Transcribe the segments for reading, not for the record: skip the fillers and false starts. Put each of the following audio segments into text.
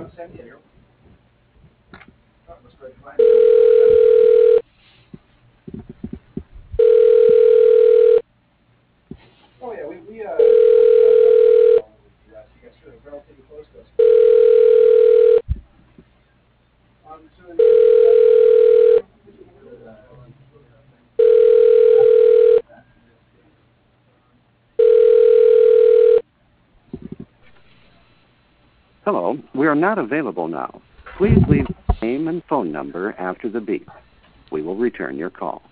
Hello, we are not available now. Please leave your name and phone number after the beep. We will return your call.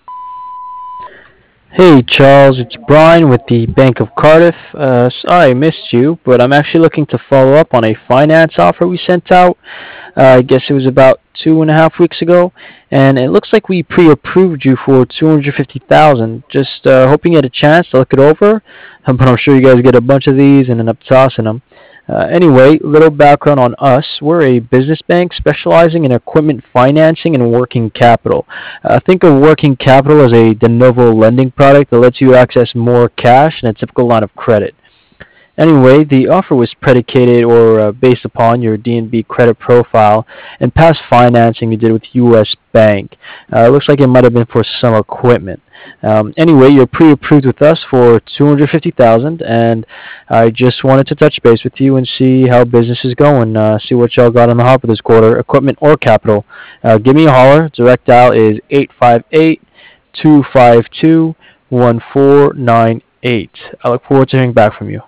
Hey Charles, it's Brian with the Bank of Cardiff. Sorry I missed you, but I'm actually looking to follow up on a finance offer we sent out. I guess it was about 2.5 weeks ago, and it looks like we pre-approved you for 250,000. Just hoping you had a chance to look it over, but I'm sure you guys get a bunch of these and end up tossing them. Anyway, little background on us. We're a business bank specializing in equipment financing and working capital. Think of working capital as a de novo lending product that lets you access more cash than a typical line of credit. Anyway, the offer was predicated or based upon your DNB credit profile and past financing you did with U.S. Bank. It looks like it might have been for some equipment. Anyway, you're pre-approved with us for 250,000, and I just wanted to touch base with you and see how business is going. See what y'all got on the hopper this quarter, equipment or capital. Give me a holler. Direct dial is 858-252-1498. I look forward to hearing back from you.